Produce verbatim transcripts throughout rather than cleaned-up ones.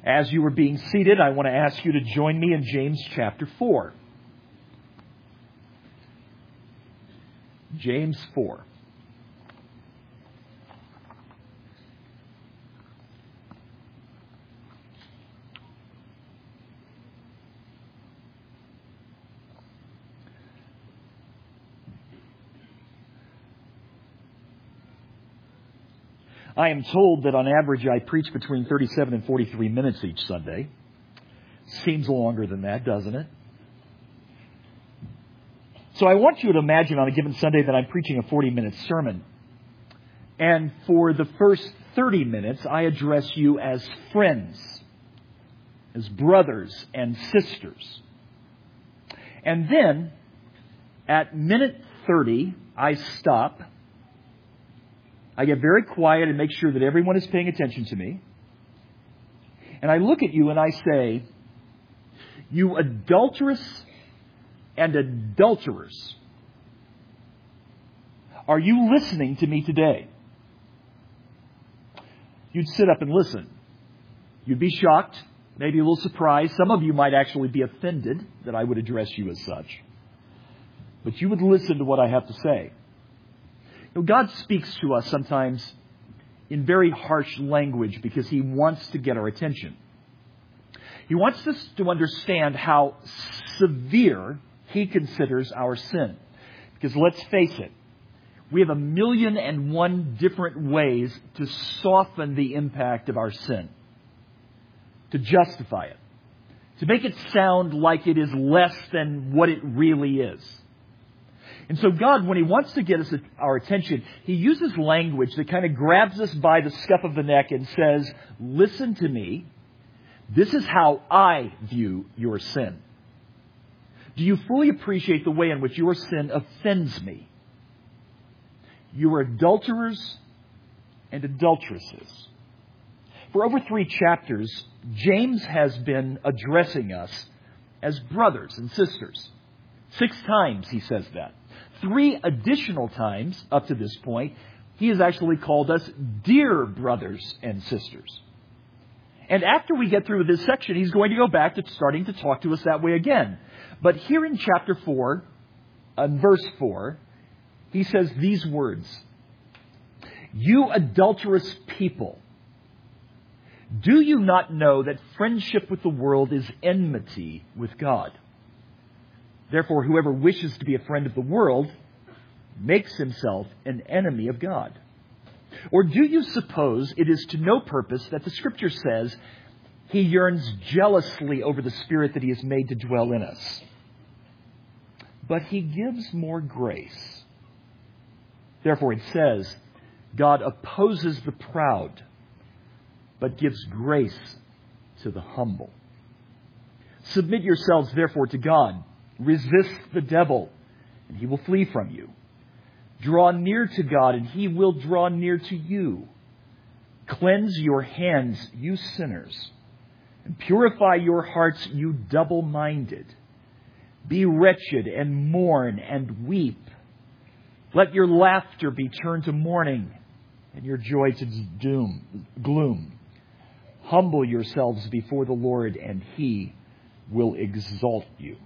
As you are being seated, I want to ask you to join me in James chapter four. James four. I am told that on average I preach between thirty-seven and forty-three minutes each Sunday. Seems longer than that, doesn't it? So I want you to imagine on a given Sunday that I'm preaching a forty-minute sermon. And for the first thirty minutes, I address you as friends, as brothers and sisters. And then, at minute thirty, I stop. I get very quiet and make sure that everyone is paying attention to me. And I look at you and I say, "You adulterous and adulterers, are you listening to me today?" You'd sit up and listen. You'd be shocked, maybe a little surprised. Some of you might actually be offended that I would address you as such. But you would listen to what I have to say. You know, God speaks to us sometimes in very harsh language because He wants to get our attention. He wants us to understand how severe He considers our sin. Because let's face it, we have a million and one different ways to soften the impact of our sin, to justify it, to make it sound like it is less than what it really is. And so God, when He wants to get us our attention, He uses language that kind of grabs us by the scuff of the neck and says, "Listen to me. This is how I view your sin. Do you fully appreciate the way in which your sin offends me? You are adulterers and adulteresses." For over three chapters, James has been addressing us as brothers and sisters. Six times he says that. Three additional times up to this point, he has actually called us dear brothers and sisters. And after we get through this section, he's going to go back to starting to talk to us that way again. But here in chapter four, in verse four, he says these words, "You adulterous people, do you not know that friendship with the world is enmity with God? Therefore, whoever wishes to be a friend of the world makes himself an enemy of God. Or do you suppose it is to no purpose that the Scripture says He yearns jealously over the Spirit that He has made to dwell in us? But He gives more grace. Therefore it says, God opposes the proud, but gives grace to the humble. Submit yourselves therefore to God. Resist the devil, and he will flee from you. Draw near to God, and He will draw near to you. Cleanse your hands, you sinners, and purify your hearts, you double-minded. Be wretched and mourn and weep. Let your laughter be turned to mourning, and your joy to doom, gloom. Humble yourselves before the Lord, and He will exalt you."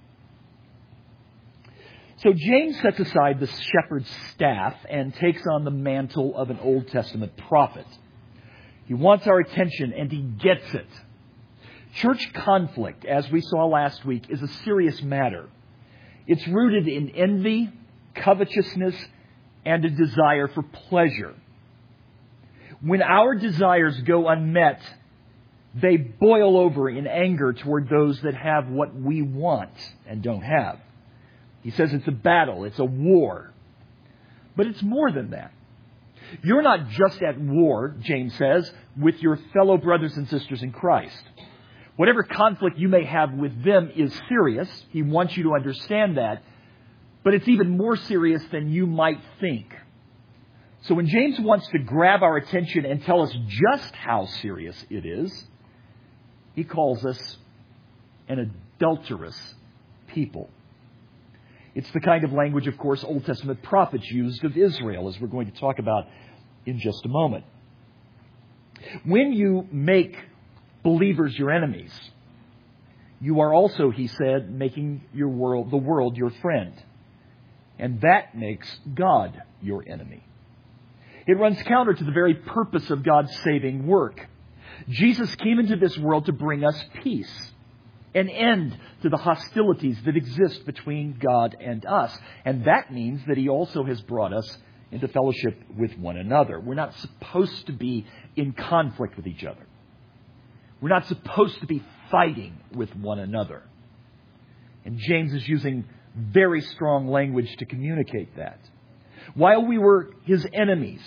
So James sets aside the shepherd's staff and takes on the mantle of an Old Testament prophet. He wants our attention, and he gets it. Church conflict, as we saw last week, is a serious matter. It's rooted in envy, covetousness, and a desire for pleasure. When our desires go unmet, they boil over in anger toward those that have what we want and don't have. He says it's a battle, it's a war. But it's more than that. You're not just at war, James says, with your fellow brothers and sisters in Christ. Whatever conflict you may have with them is serious. He wants you to understand that. But it's even more serious than you might think. So when James wants to grab our attention and tell us just how serious it is, he calls us an adulterous people. It's the kind of language, of course, Old Testament prophets used of Israel, as we're going to talk about in just a moment. When you make believers your enemies, you are also, he said, making your world, the world your friend. And that makes God your enemy. It runs counter to the very purpose of God's saving work. Jesus came into this world to bring us peace, an end to the hostilities that exist between God and us. And that means that he also has brought us into fellowship with one another. We're not supposed to be in conflict with each other. We're not supposed to be fighting with one another. And James is using very strong language to communicate that. While we were his enemies,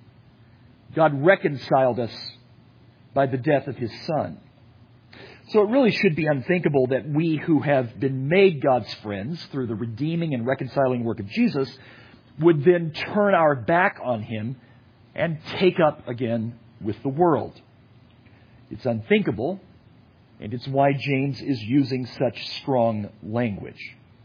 God reconciled us by the death of his Son. So it really should be unthinkable that we who have been made God's friends through the redeeming and reconciling work of Jesus would then turn our back on him and take up again with the world. It's unthinkable, and it's why James is using such strong language.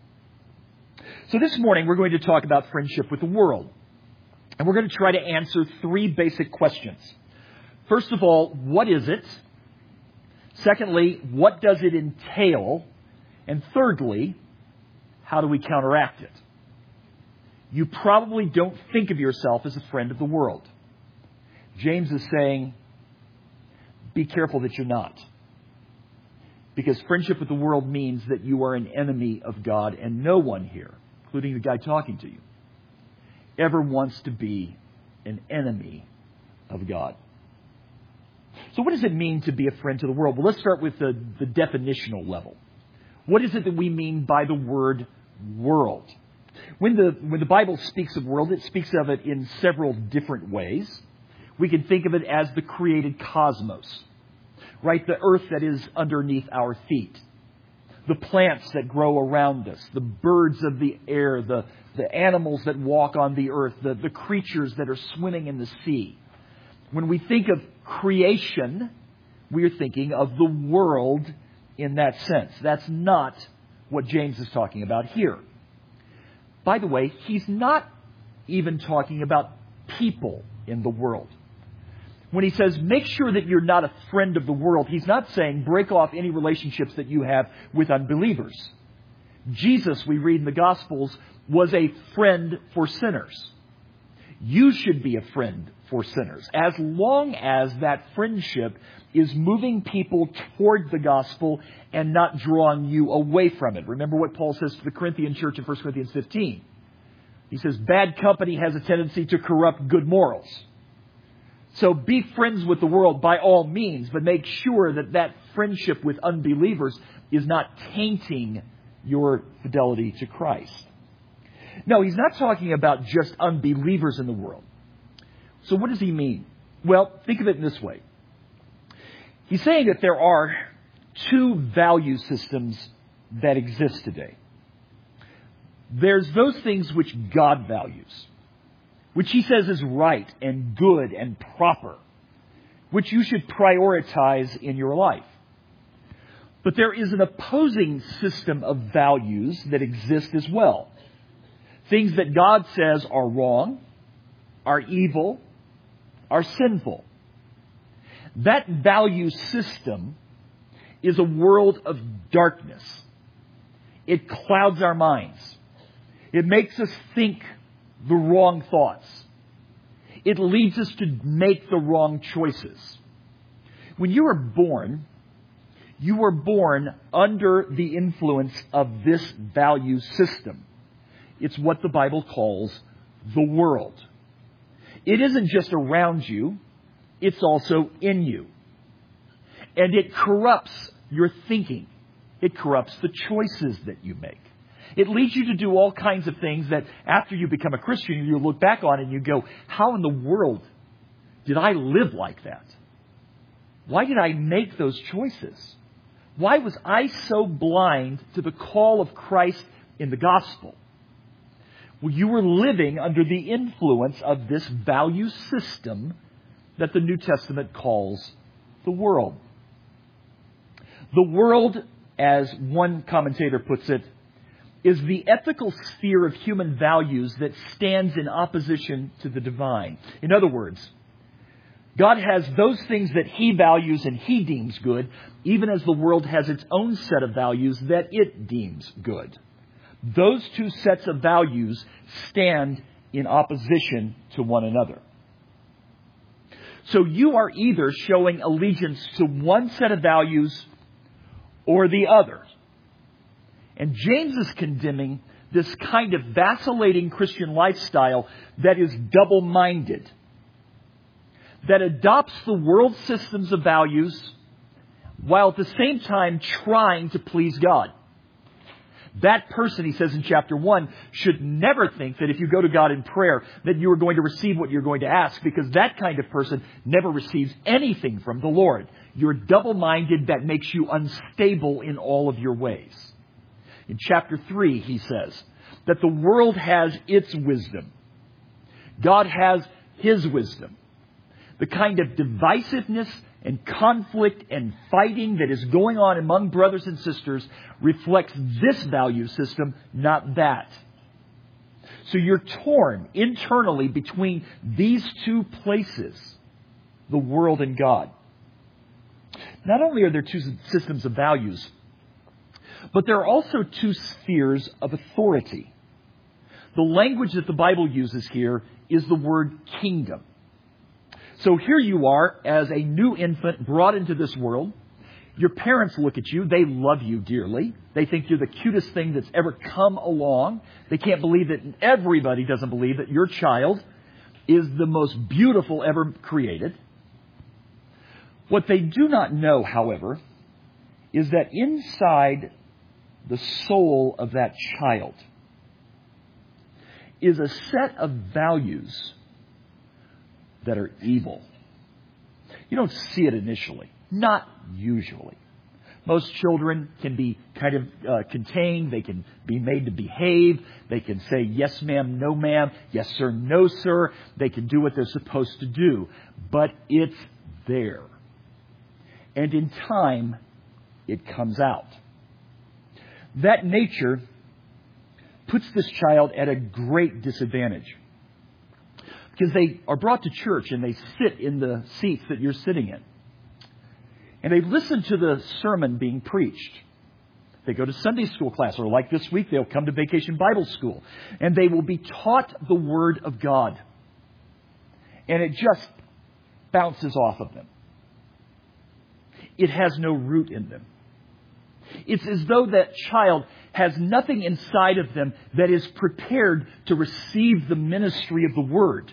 So this morning we're going to talk about friendship with the world. And we're going to try to answer three basic questions. First of all, what is it? Secondly, what does it entail? And thirdly, how do we counteract it? You probably don't think of yourself as a friend of the world. James is saying, be careful that you're not. Because friendship with the world means that you are an enemy of God, and no one here, including the guy talking to you, ever wants to be an enemy of God. So what does it mean to be a friend to the world? Well, let's start with the, the definitional level. What is it that we mean by the word world? When the, when the Bible speaks of world, it speaks of it in several different ways. We can think of it as the created cosmos, right? The earth that is underneath our feet, the plants that grow around us, the birds of the air, the, the animals that walk on the earth, the, the creatures that are swimming in the sea. When we think of creation, we are thinking of the world in that sense. That's not what James is talking about here. By the way, he's not even talking about people in the world. When he says, make sure that you're not a friend of the world, he's not saying break off any relationships that you have with unbelievers. Jesus, we read in the Gospels, was a friend for sinners. You should be a friend for sinners, as long as that friendship is moving people toward the gospel and not drawing you away from it. Remember what Paul says to the Corinthian church in First Corinthians fifteen. He says, bad company has a tendency to corrupt good morals. So be friends with the world by all means, but make sure that that friendship with unbelievers is not tainting your fidelity to Christ. No, he's not talking about just unbelievers in the world. So what does he mean? Well, think of it in this way. He's saying that there are two value systems that exist today. There's those things which God values, which he says is right and good and proper, which you should prioritize in your life. But there is an opposing system of values that exist as well. Things that God says are wrong, are evil, are sinful. That value system is a world of darkness. It clouds our minds. It makes us think the wrong thoughts. It leads us to make the wrong choices. When you are born, you were born under the influence of this value system. It's what the Bible calls the world. It isn't just around you, it's also in you. And it corrupts your thinking. It corrupts the choices that you make. It leads you to do all kinds of things that after you become a Christian, you look back on and you go, how in the world did I live like that? Why did I make those choices? Why was I so blind to the call of Christ in the gospel? Well, you were living under the influence of this value system that the New Testament calls the world. The world, as one commentator puts it, is the ethical sphere of human values that stands in opposition to the divine. In other words, God has those things that He values and He deems good, even as the world has its own set of values that it deems good. Those two sets of values stand in opposition to one another. So you are either showing allegiance to one set of values or the other. And James is condemning this kind of vacillating Christian lifestyle that is double-minded, that adopts the world's systems of values while at the same time trying to please God. That person, he says in chapter one, should never think that if you go to God in prayer that you are going to receive what you're going to ask, because that kind of person never receives anything from the Lord. You're double-minded. That makes you unstable in all of your ways. In chapter three, he says that the world has its wisdom. God has His wisdom. The kind of divisiveness and conflict and fighting that is going on among brothers and sisters reflects this value system, not that. So you're torn internally between these two places, the world and God. Not only are there two systems of values, but there are also two spheres of authority. The language that the Bible uses here is the word kingdom. So here you are as a new infant brought into this world. Your parents look at you. They love you dearly. They think you're the cutest thing that's ever come along. They can't believe that everybody doesn't believe that your child is the most beautiful ever created. What they do not know, however, is that inside the soul of that child is a set of values that are evil. You don't see it initially. Not usually. Most children can be kind of uh, contained. They can be made to behave. They can say, yes, ma'am, no, ma'am, yes, sir, no, sir. They can do what they're supposed to do. But it's there. And in time, it comes out. That nature puts this child at a great disadvantage. Because they are brought to church and they sit in the seats that you're sitting in. And they listen to the sermon being preached. They go to Sunday school class, or like this week, they'll come to Vacation Bible School. And they will be taught the Word of God. And it just bounces off of them. It has no root in them. It's as though that child has nothing inside of them that is prepared to receive the ministry of the Word.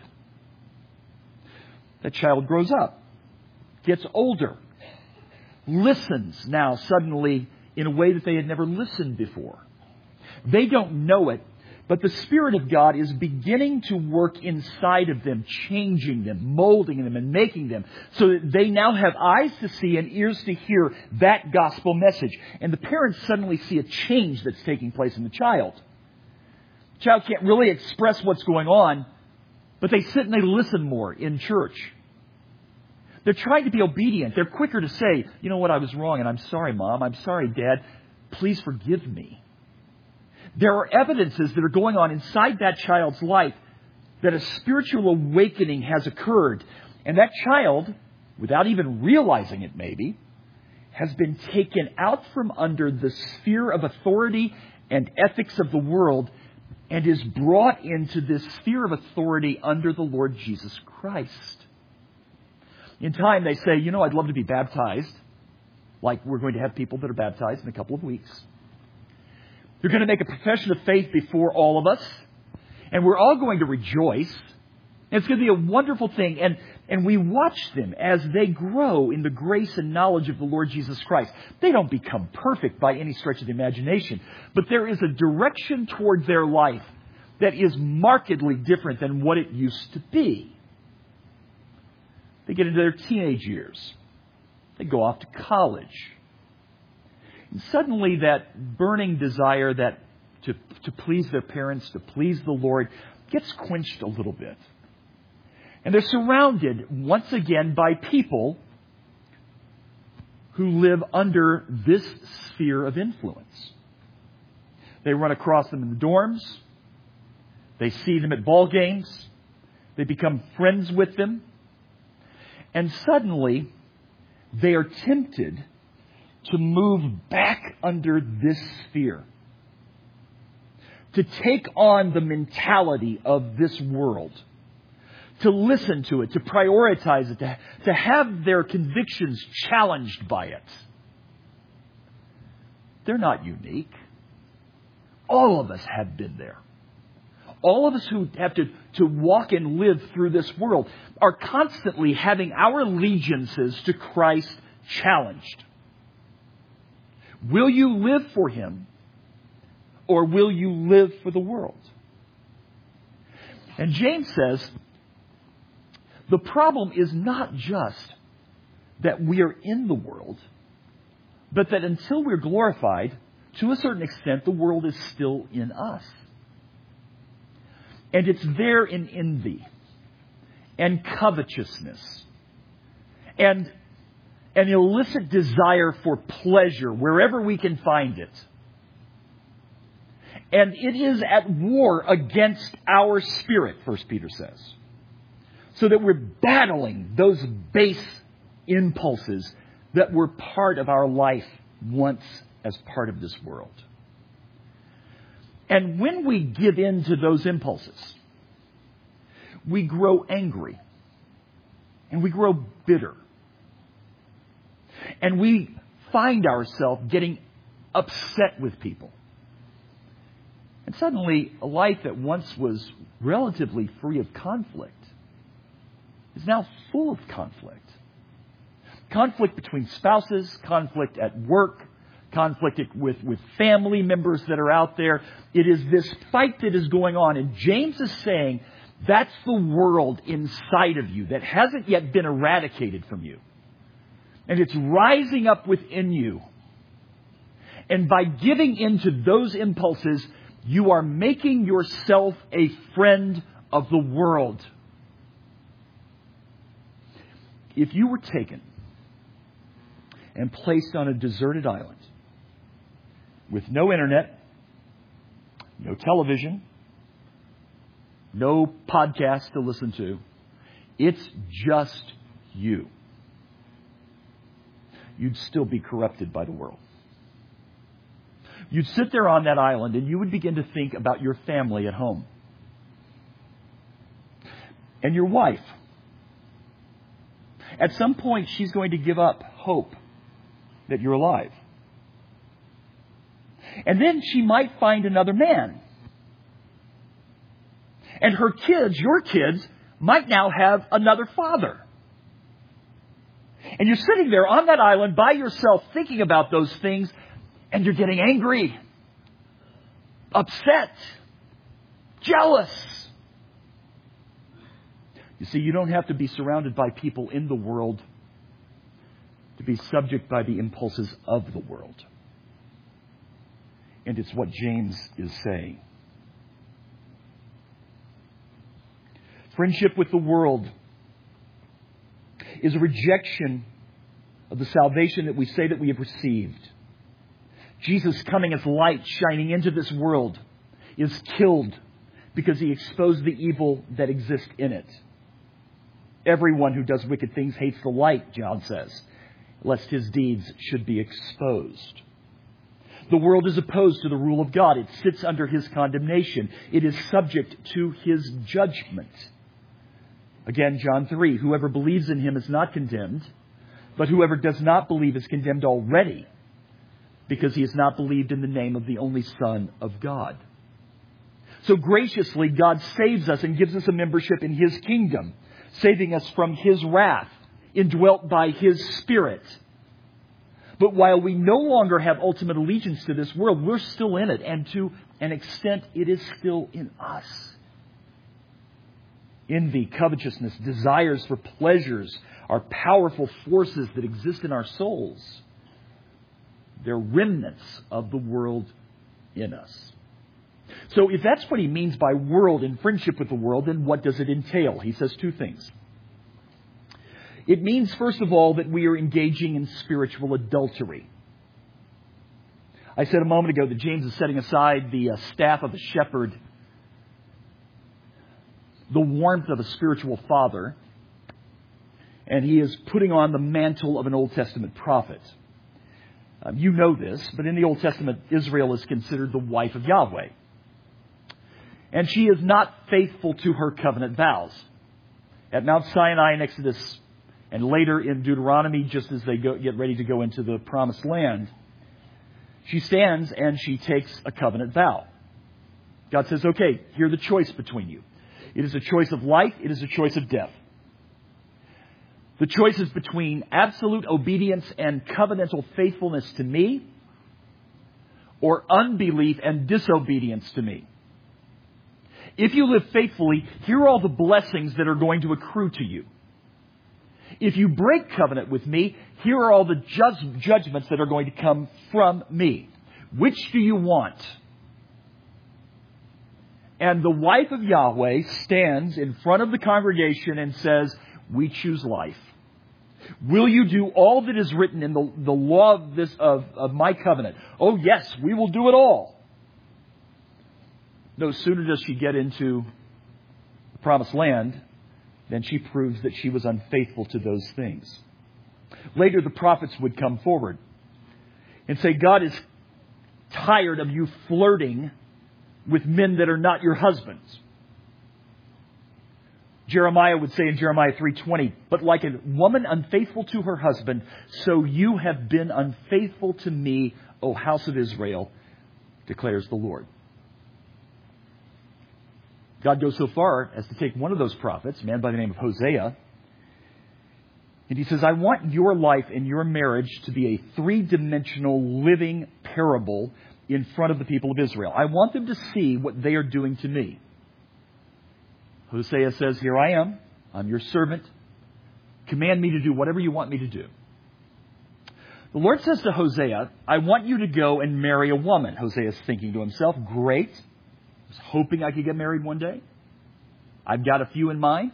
That child grows up, gets older, listens now suddenly in a way that they had never listened before. They don't know it, but the Spirit of God is beginning to work inside of them, changing them, molding them, and making them so that they now have eyes to see and ears to hear that gospel message. And the parents suddenly see a change that's taking place in the child. The child can't really express what's going on, but they sit and they listen more in church. They're trying to be obedient. They're quicker to say, you know what, I was wrong, and I'm sorry, Mom. I'm sorry, Dad. Please forgive me. There are evidences that are going on inside that child's life that a spiritual awakening has occurred. And that child, without even realizing it maybe, has been taken out from under the sphere of authority and ethics of the world and is brought into this sphere of authority under the Lord Jesus Christ. In time, they say, you know, I'd love to be baptized. Like we're going to have people that are baptized in a couple of weeks. They're going to make a profession of faith before all of us. And we're all going to rejoice. And it's going to be a wonderful thing. And, and we watch them as they grow in the grace and knowledge of the Lord Jesus Christ. They don't become perfect by any stretch of the imagination. But there is a direction toward their life that is markedly different than what it used to be. They get into their teenage years. They go off to college. And suddenly that burning desire that to, to please their parents, to please the Lord, gets quenched a little bit. And they're surrounded once again by people who live under this sphere of influence. They run across them in the dorms. They see them at ball games. They become friends with them. And suddenly, they are tempted to move back under this sphere, to take on the mentality of this world, to listen to it, to prioritize it, to, to have their convictions challenged by it. They're not unique. All of us have been there. All of us who have to, to walk and live through this world are constantly having our allegiances to Christ challenged. Will you live for Him, or will you live for the world? And James says, the problem is not just that we are in the world, but that until we're glorified, to a certain extent, the world is still in us. And it's there in envy and covetousness and an illicit desire for pleasure wherever we can find it. And it is at war against our spirit, First Peter says. So that we're battling those base impulses that were part of our life once as part of this world. And when we give in to those impulses, we grow angry and we grow bitter. And we find ourselves getting upset with people. And suddenly, a life that once was relatively free of conflict is now full of conflict. Conflict between spouses, conflict at work, conflict with, with family members that are out there. It is this fight that is going on. And James is saying that's the world inside of you that hasn't yet been eradicated from you. And it's rising up within you. And by giving into those impulses, you are making yourself a friend of the world. If you were taken and placed on a deserted island with no internet, no television, no podcast to listen to, it's just you, you'd still be corrupted by the world. You'd sit there on that island and you would begin to think about your family at home. And your wife. At some point, she's going to give up hope that you're alive. And then she might find another man. And her kids, your kids, might now have another father. And you're sitting there on that island by yourself thinking about those things, and you're getting angry, upset, jealous. You see, you don't have to be surrounded by people in the world to be subject by the impulses of the world. And it's what James is saying. Friendship with the world is a rejection of the salvation that we say that we have received. Jesus coming as light shining into this world is killed because He exposed the evil that exists in it. Everyone who does wicked things hates the light, John says, lest his deeds should be exposed. The world is opposed to the rule of God. It sits under His condemnation. It is subject to His judgment. Again, John three, whoever believes in Him is not condemned, but whoever does not believe is condemned already, because he has not believed in the name of the only Son of God. So graciously, God saves us and gives us a membership in His kingdom, saving us from His wrath, indwelt by His Spirit. But while we no longer have ultimate allegiance to this world, we're still in it. And to an extent, it is still in us. Envy, covetousness, desires for pleasures are powerful forces that exist in our souls. They're remnants of the world in us. So if that's what he means by world and friendship with the world, then what does it entail? He says two things. It means, first of all, that we are engaging in spiritual adultery. I said a moment ago that James is setting aside the uh, staff of a shepherd, the warmth of a spiritual father, And he is putting on the mantle of an Old Testament prophet. Um, you know this, but in the Old Testament, Israel is considered the wife of Yahweh. And she is not faithful to her covenant vows. At Mount Sinai in Exodus, and later in Deuteronomy, just as they go, get ready to go into the Promised Land, she stands and she takes a covenant vow. God says, okay, here's the choice between you. It is a choice of life. It is a choice of death. The choice is between absolute obedience and covenantal faithfulness to me, or unbelief and disobedience to me. If you live faithfully, here are all the blessings that are going to accrue to you. If you break covenant with me, here are all the ju- judgments that are going to come from me. Which do you want? And the wife of Yahweh stands in front of the congregation and says, we choose life. Will you do all that is written in the, the law of, this, of, of my covenant? Oh, yes, we will do it all. No sooner does she get into the Promised Land than she proves that she was unfaithful to those things. Later, the prophets would come forward and say, God is tired of you flirting with men that are not your husbands. Jeremiah would say in Jeremiah three twenty, but like a woman unfaithful to her husband, so you have been unfaithful to me, O house of Israel, declares the Lord. God goes so far as to take one of those prophets, a man by the name of Hosea, and he says, I want your life and your marriage to be a three-dimensional living parable in front of the people of Israel. I want them to see what they are doing to me. Hosea says, here I am. I'm your servant. Command me to do whatever you want me to do. The Lord says to Hosea, I want you to go and marry a woman. Hosea is thinking to himself, great. I was hoping I could get married one day. I've got a few in mind.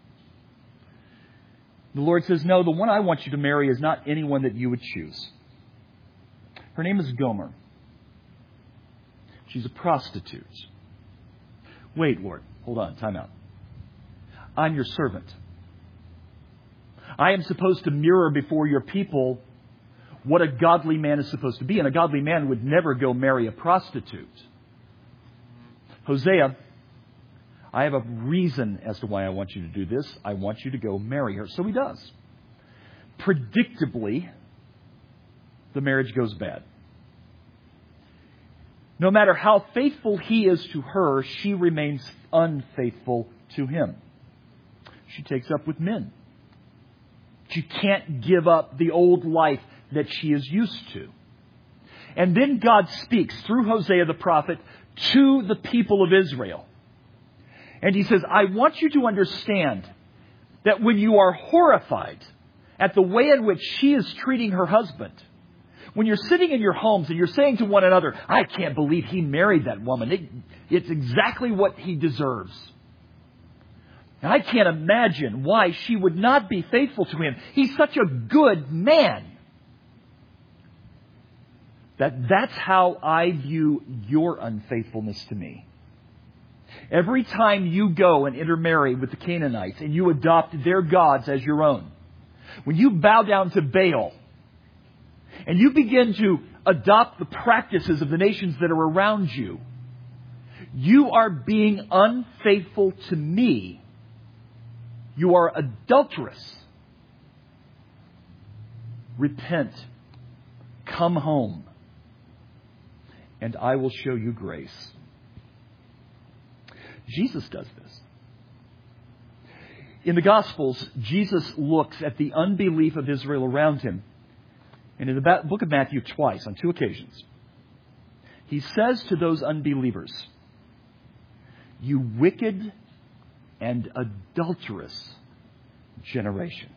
The Lord says, no, the one I want you to marry is not anyone that you would choose. Her name is Gomer. She's a prostitute. Wait, Lord, hold on, time out. I'm your servant. I am supposed to mirror before your people what a godly man is supposed to be. And a godly man would never go marry a prostitute. Hosea, I have a reason as to why I want you to do this. I want you to go marry her. So he does. Predictably, the marriage goes bad. No matter how faithful he is to her, she remains unfaithful to him. She takes up with men. She can't give up the old life that she is used to. And then God speaks through Hosea the prophet to the people of Israel. And he says, I want you to understand that when you are horrified at the way in which she is treating her husband, when you're sitting in your homes and you're saying to one another, I can't believe he married that woman. It, it's exactly what he deserves. And I can't imagine why she would not be faithful to him. He's such a good man. That that's how I view your unfaithfulness to me. Every time you go and intermarry with the Canaanites and you adopt their gods as your own, when you bow down to Baal and you begin to adopt the practices of the nations that are around you, you are being unfaithful to me. You are adulterous. Repent. Come home. And I will show you grace. Jesus does this. In the Gospels, Jesus looks at the unbelief of Israel around him. And in the book of Matthew twice, on two occasions, he says to those unbelievers, you wicked and adulterous generation.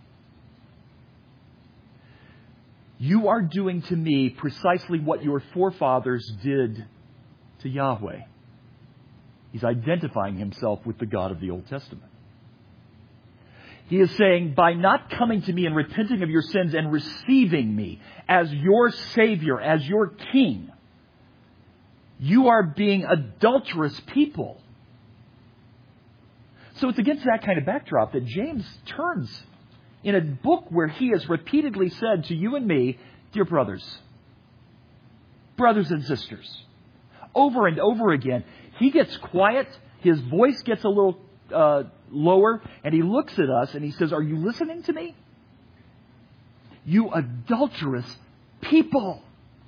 You are doing to me precisely what your forefathers did to Yahweh. He's identifying himself with the God of the Old Testament. He is saying, by not coming to me and repenting of your sins and receiving me as your Savior, as your King, you are being adulterous people. So it's against that kind of backdrop that James turns in a book where he has repeatedly said to you and me, dear brothers, brothers and sisters, over and over again, he gets quiet, his voice gets a little uh, lower, and he looks at us and he says, are you listening to me? You adulterous people.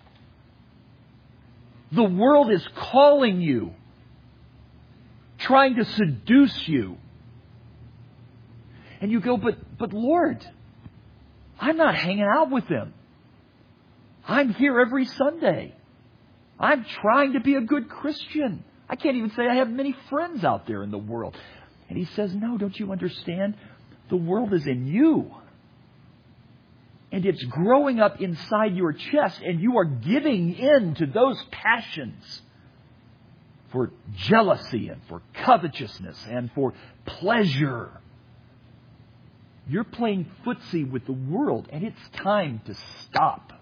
The world is calling you, trying to seduce you. And you go, but, but Lord, I'm not hanging out with them. I'm here every Sunday. I'm trying to be a good Christian. I can't even say I have many friends out there in the world. And he says, no, don't you understand? The world is in you. And it's growing up inside your chest, and you are giving in to those passions for jealousy and for covetousness and for pleasure. You're playing footsie with the world, and it's time to stop.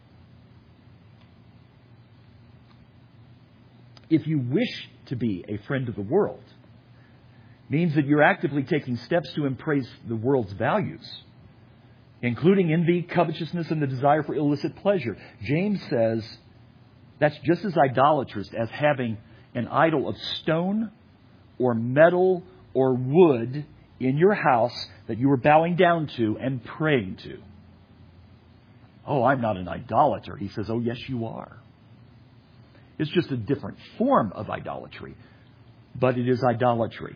If you wish to be a friend of the world, it means that you're actively taking steps to embrace the world's values, including envy, covetousness, and the desire for illicit pleasure. James says that's just as idolatrous as having an idol of stone or metal or wood in your house that you are bowing down to and praying to. Oh, I'm not an idolater. He says, oh, yes, you are. It's just a different form of idolatry, but it is idolatry.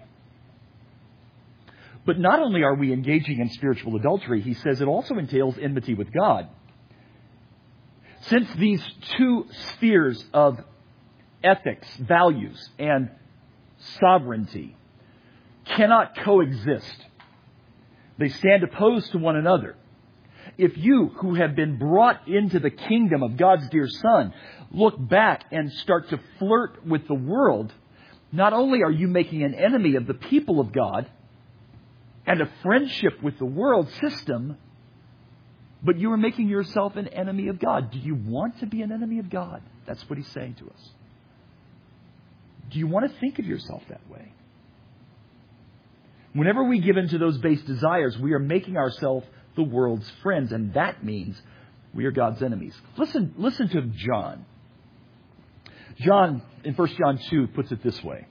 But not only are we engaging in spiritual adultery, he says it also entails enmity with God. Since these two spheres of ethics, values, and sovereignty cannot coexist, they stand opposed to one another. If you, who have been brought into the kingdom of God's dear Son, look back and start to flirt with the world, not only are you making an enemy of the people of God and a friendship with the world system, but you are making yourself an enemy of God. Do you want to be an enemy of God? That's what he's saying to us. Do you want to think of yourself that way? Whenever we give in to those base desires, we are making ourselves the world's friends, and that means we are God's enemies. Listen, listen to John. John, in First John two, puts it this way.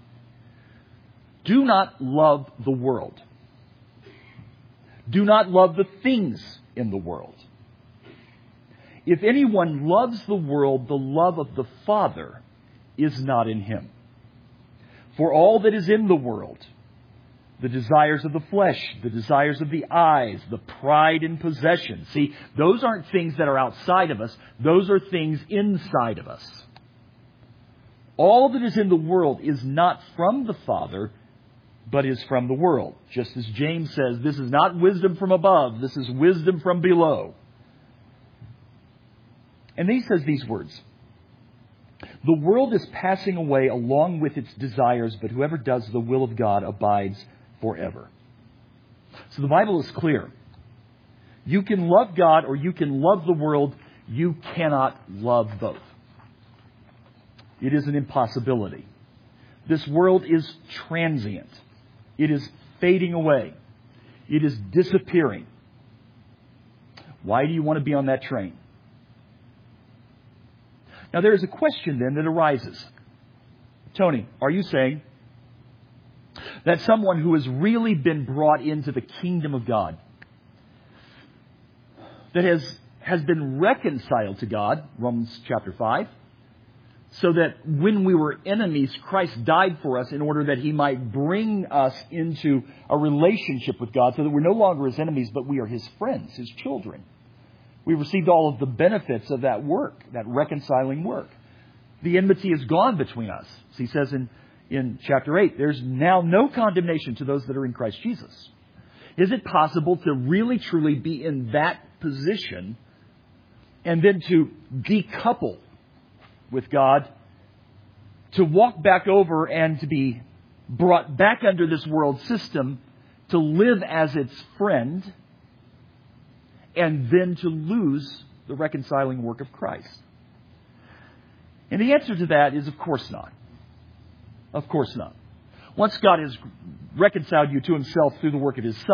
Do not love the world. Do not love the things in the world. If anyone loves the world, the love of the Father is not in him. For all that is in the world, the desires of the flesh, the desires of the eyes, the pride in possession. See, those aren't things that are outside of us. Those are things inside of us. All that is in the world is not from the Father, but is from the world. Just as James says, this is not wisdom from above. This is wisdom from below. And then he says these words. The world is passing away along with its desires, but whoever does the will of God abides forever. So the Bible is clear. You can love God or you can love the world. You cannot love both. It is an impossibility. This world is transient. It is fading away. It is disappearing. Why do you want to be on that train? Now there is a question then that arises. Tony, are you saying that someone who has really been brought into the kingdom of God, that has, has been reconciled to God, Romans chapter five, so that when we were enemies, Christ died for us in order that he might bring us into a relationship with God so that we're no longer his enemies, but we are his friends, his children. We've received all of the benefits of that work, that reconciling work. The enmity is gone between us. As he says in, in chapter eight, there's now no condemnation to those that are in Christ Jesus. Is it possible to really truly be in that position and then to decouple with God, to walk back over and to be brought back under this world system, to live as its friend, and then to lose the reconciling work of Christ? And the answer to that is, of course not. Of course not. Once God has reconciled you to himself through the work of his Son,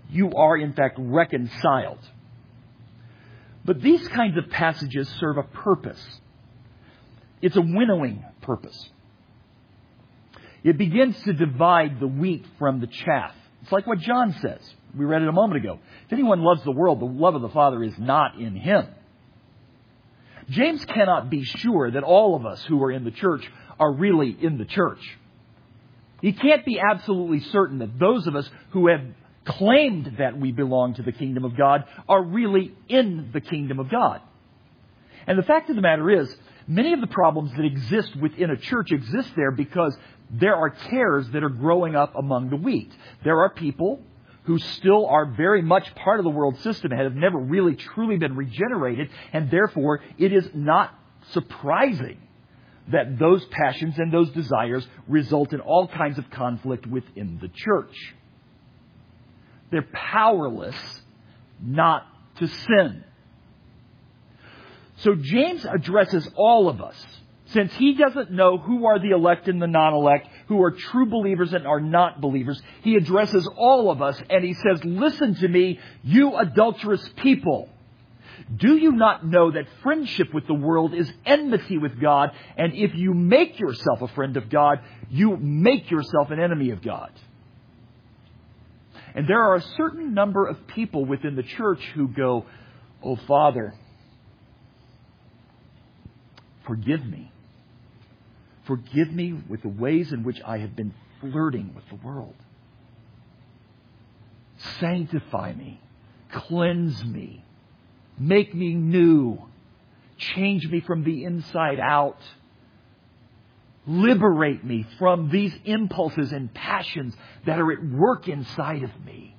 you are in fact reconciled. But these kinds of passages serve a purpose. It's a winnowing purpose. It begins to divide the wheat from the chaff. It's like what John says. We read it a moment ago. If anyone loves the world, the love of the Father is not in him. James cannot be sure that all of us who are in the church are really in the church. He can't be absolutely certain that those of us who have claimed that we belong to the kingdom of God are really in the kingdom of God. And the fact of the matter is, many of the problems that exist within a church exist there because there are tares that are growing up among the wheat. There are people who still are very much part of the world system and have never really truly been regenerated, and therefore it is not surprising that those passions and those desires result in all kinds of conflict within the church. They're powerless not to sin. So James addresses all of us. Since he doesn't know who are the elect and the non-elect, who are true believers and are not believers, he addresses all of us and he says, listen to me, you adulterous people. Do you not know that friendship with the world is enmity with God? And if you make yourself a friend of God, you make yourself an enemy of God. And there are a certain number of people within the church who go, oh, Father, forgive me. Forgive me with the ways in which I have been flirting with the world. Sanctify me. Cleanse me. Make me new. Change me from the inside out. Liberate me from these impulses and passions that are at work inside of me.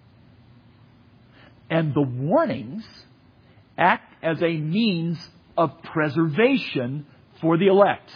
And the warnings act as a means of preservation for the elect.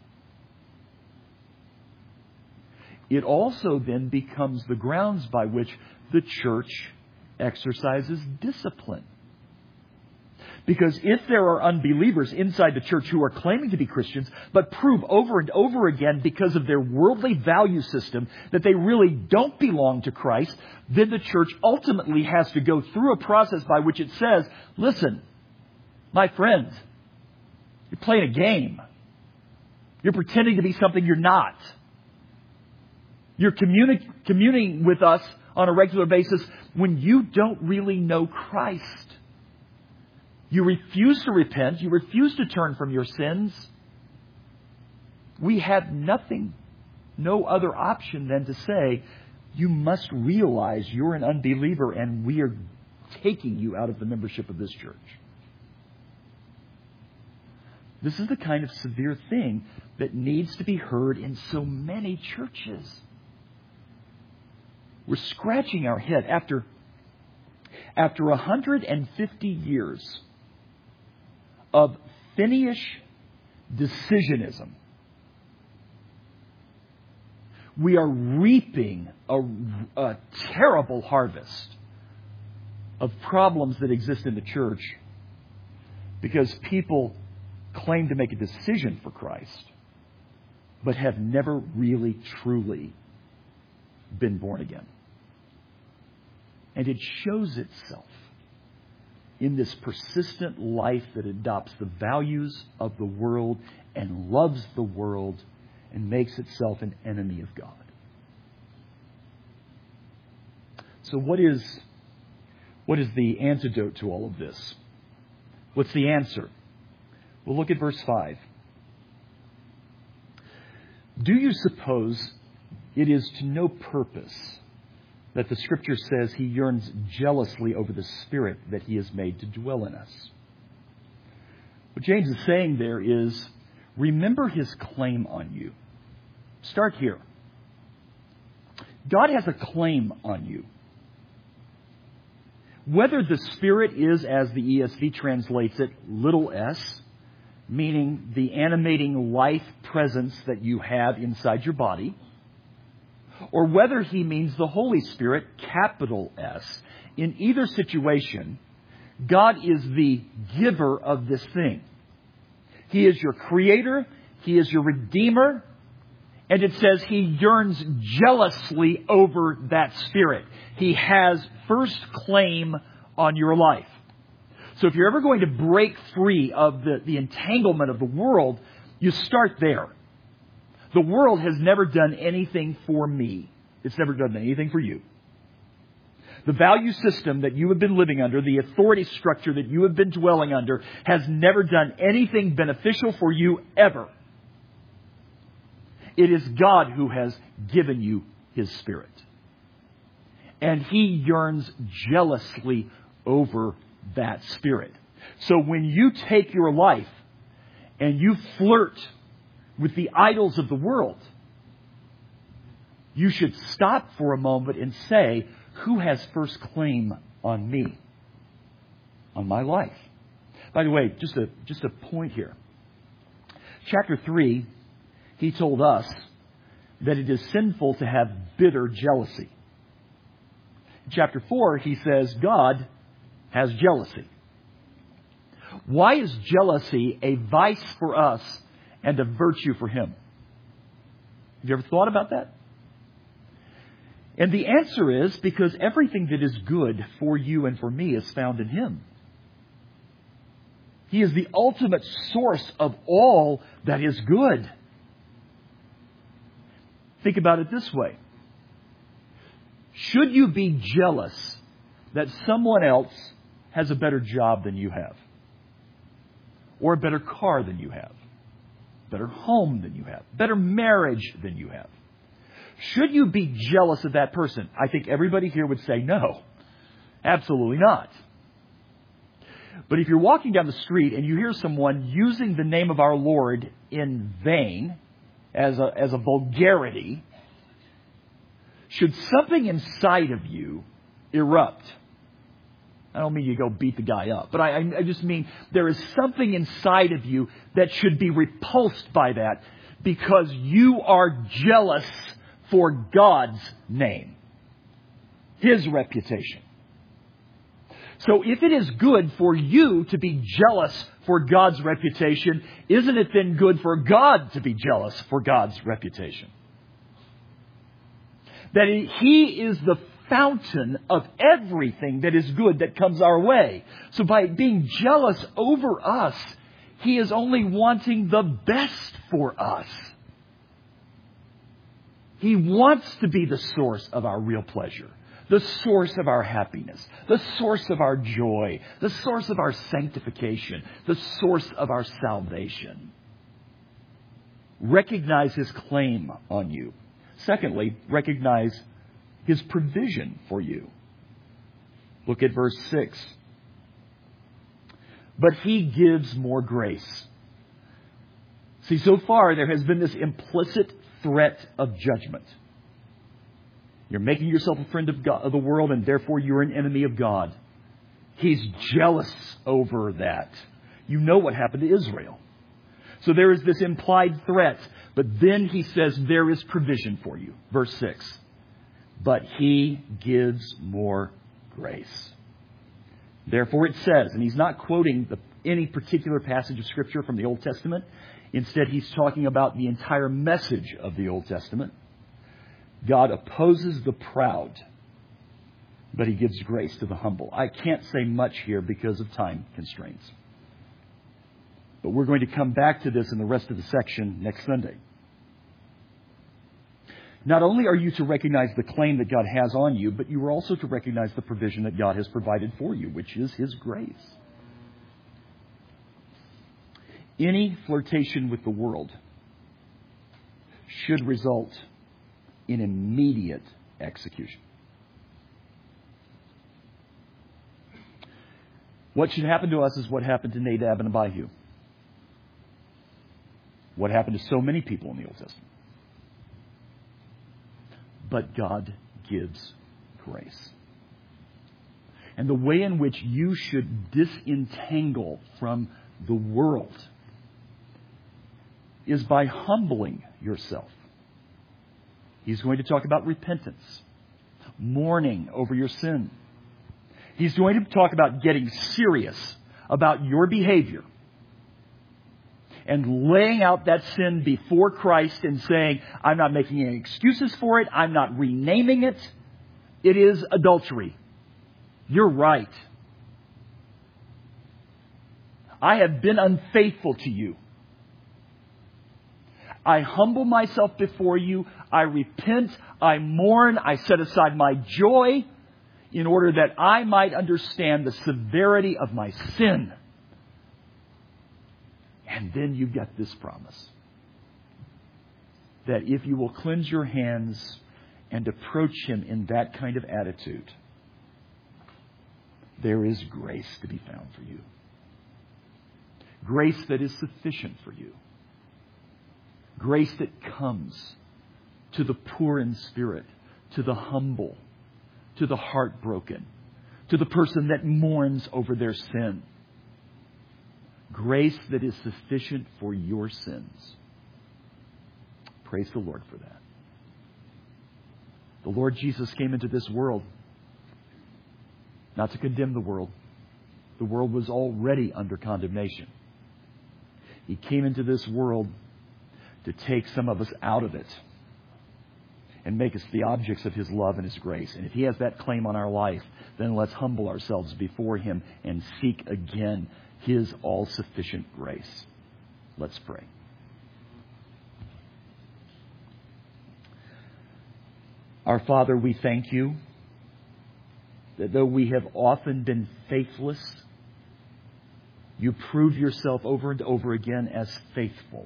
It also then becomes the grounds by which the church exercises discipline. Because if there are unbelievers inside the church who are claiming to be Christians, but prove over and over again because of their worldly value system that they really don't belong to Christ, then the church ultimately has to go through a process by which it says, listen, my friend, you're playing a game. You're pretending to be something you're not. You're communi- communing with us on a regular basis when you don't really know Christ. You refuse to repent. You refuse to turn from your sins. We have nothing, no other option than to say, you must realize you're an unbeliever and we are taking you out of the membership of this church. This is the kind of severe thing that needs to be heard in so many churches. We're scratching our head after, after one hundred fifty years of Finney-ish decisionism. We are reaping a, a terrible harvest of problems that exist in the church because people claim to make a decision for Christ, but have never really, truly been born again. And it shows itself in this persistent life that adopts the values of the world and loves the world and makes itself an enemy of God. So what is, what is the antidote to all of this? What's the answer? Well, look at verse five. Do you suppose it is to no purpose that the Scripture says He yearns jealously over the Spirit that He has made to dwell in us? What James is saying there is, remember His claim on you. Start here. God has a claim on you. Whether the Spirit is, as the E S V translates it, little s, meaning the animating life presence that you have inside your body, or whether He means the Holy Spirit, capital S, in either situation, God is the giver of this thing. He is your creator. He is your redeemer. And it says He yearns jealously over that Spirit. He has first claim on your life. So if you're ever going to break free of the, the entanglement of the world, you start there. The world has never done anything for me. It's never done anything for you. The value system that you have been living under, the authority structure that you have been dwelling under, has never done anything beneficial for you ever. It is God who has given you His Spirit. And He yearns jealously over that Spirit. So when you take your life and you flirt with the idols of the world, you should stop for a moment and say, who has first claim on me, on my life? By the way, just a, just a point here. Chapter three, He told us that it is sinful to have bitter jealousy. In chapter four, He says God has jealousy. Why is jealousy a vice for us and a virtue for Him? Have you ever thought about that? And the answer is because everything that is good for you and for me is found in Him. He is the ultimate source of all that is good. Think about it this way. Should you be jealous that someone else has a better job than you have? Or a better car than you have? Better home than you have? Better marriage than you have? Should you be jealous of that person? I think everybody here would say no. Absolutely not. But if you're walking down the street and you hear someone using the name of our Lord in vain, as a, as a vulgarity, should something inside of you erupt? I don't mean you go beat the guy up, but I, I just mean there is something inside of you that should be repulsed by that because you are jealous for God's name, His reputation. So if it is good for you to be jealous for God's reputation, isn't it then good for God to be jealous for God's reputation? That He is the fountain of everything that is good that comes our way. So by being jealous over us, He is only wanting the best for us. He wants to be the source of our real pleasure, the source of our happiness, the source of our joy, the source of our sanctification, the source of our salvation. Recognize His claim on you. Secondly, recognize His provision for you. Look at verse six. But He gives more grace. See, so far there has been this implicit threat of judgment. You're making yourself a friend of God, of the world, and therefore you're an enemy of God. He's jealous over that. You know what happened to Israel. So there is this implied threat. But then He says there is provision for you. Verse six. But He gives more grace. Therefore it says, and He's not quoting the, any particular passage of Scripture from the Old Testament. Instead, He's talking about the entire message of the Old Testament. God opposes the proud, but He gives grace to the humble. I can't say much here because of time constraints. But we're going to come back to this in the rest of the section next Sunday. Not only are you to recognize the claim that God has on you, but you are also to recognize the provision that God has provided for you, which is His grace. Any flirtation with the world should result in immediate execution. What should happen to us is what happened to Nadab and Abihu. What happened to so many people in the Old Testament. But God gives grace. And the way in which you should disentangle from the world is by humbling yourself. He's going to talk about repentance, mourning over your sin. He's going to talk about getting serious about your behavior. and laying out that sin before Christ and saying, I'm not making any excuses for it. I'm not renaming it. It is adultery. You're right. I have been unfaithful to you. I humble myself before you. I repent. I mourn. I set aside my joy in order that I might understand the severity of my sin. And then you get this promise. That if you will cleanse your hands and approach Him in that kind of attitude, there is grace to be found for you. Grace that is sufficient for you. Grace that comes to the poor in spirit, to the humble, to the heartbroken, to the person that mourns over their sin. Grace that is sufficient for your sins. Praise the Lord for that. The Lord Jesus came into this world not to condemn the world. The world was already under condemnation. He came into this world to take some of us out of it and make us the objects of His love and His grace. And if He has that claim on our life, then let's humble ourselves before Him and seek again His all-sufficient grace. Let's pray. Our Father, we thank You that though we have often been faithless, You prove Yourself over and over again as faithful.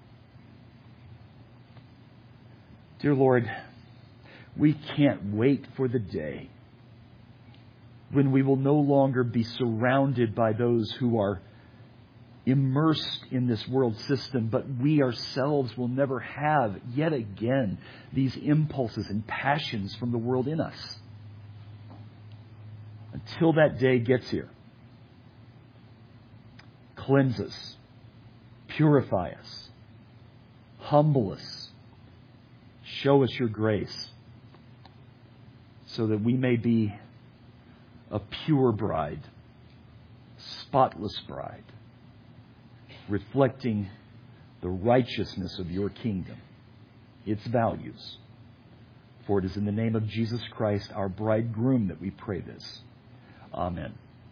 Dear Lord, we can't wait for the day when we will no longer be surrounded by those who are immersed in this world system, but we ourselves will never have yet again these impulses and passions from the world in us. Until that day gets here, cleanse us, purify us, humble us, show us Your grace so that we may be a pure bride, spotless bride, reflecting the righteousness of Your kingdom, its values. For it is in the name of Jesus Christ, our bridegroom, that we pray this. Amen.